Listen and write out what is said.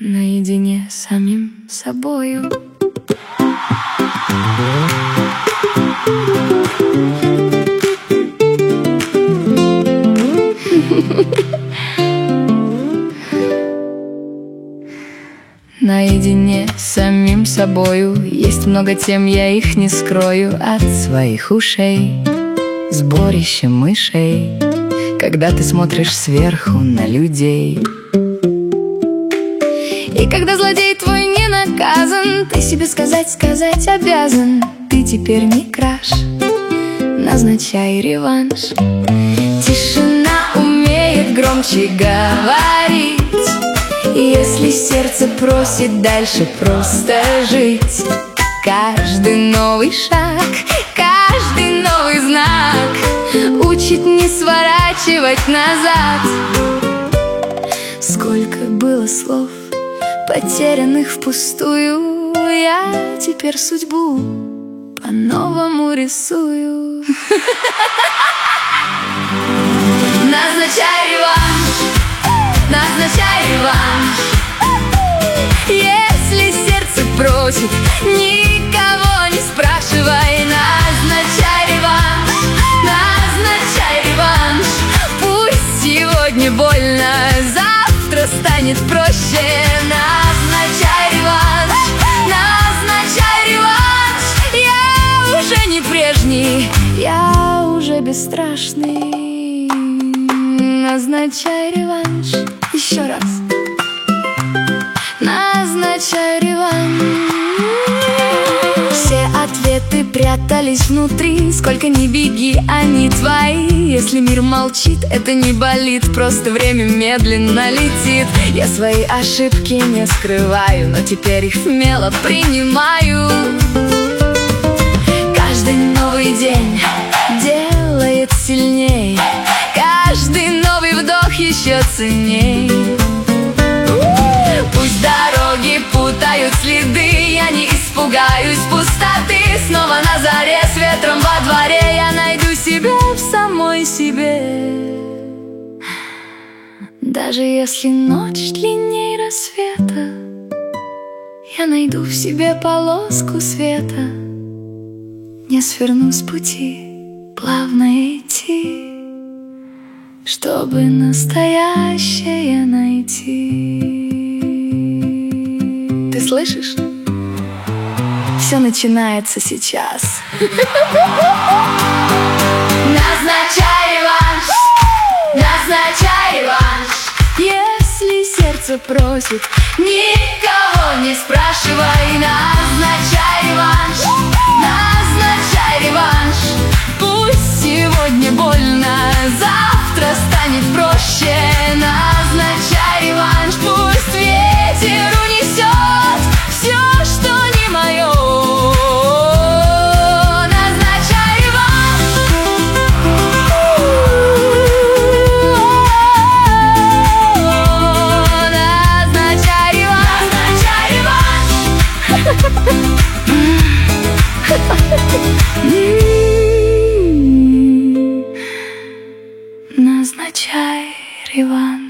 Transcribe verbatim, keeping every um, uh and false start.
наедине с самим собою. Наедине с самим собою. Есть много тем, я их не скрою от своих ушей. Сборище мышей, когда ты смотришь сверху на людей. И когда злодей твой не наказан, ты себе сказать, сказать обязан: ты теперь не краш, назначай реванш. Тишина умеет громче говорить, и если сердце просит дальше просто жить. Каждый новый шаг, каждый новый знак учит не сворачивать назад. Сколько было слов, потерянных впустую, я теперь судьбу по-новому рисую. Назначай реванш, назначай реванш. Если сердце просит, никого не спрашивай. Назначай реванш, назначай реванш. Пусть сегодня больно, завтра станет проще. Назначай реванш, назначай реванш. Я уже не прежний, я уже бесстрашный. Назначай реванш. Еще раз. Назначай реванш. Все ответы прятались внутри. Сколько ни беги, они твои. Если мир молчит, это не болит, просто время медленно летит. Я свои ошибки не скрываю, но теперь их смело принимаю. Каждый новый день делает сильней, каждый новый вдох еще ценней. Пусть дороги путают следы, я не испугаюсь пустоты. Снова на заре, с ветром во дворе, я найду себя в самой себе. Даже если ночь длинней рассвета, я найду в себе полоску света. Не сверну с пути, плавно идти, чтобы настоящее найти. Ты слышишь? Все начинается сейчас. Назначай реванш, назначай реванш. Если сердце просит, никого не спрашивай. Назначай реванш, назначай реванш. Пусть сегодня больно, завтра станет проще. Назначай реванш. Пусть ветер унесет все, что не мое. Назначай реванш. Назначай реванш. Назначай реванш. Назначай реванш.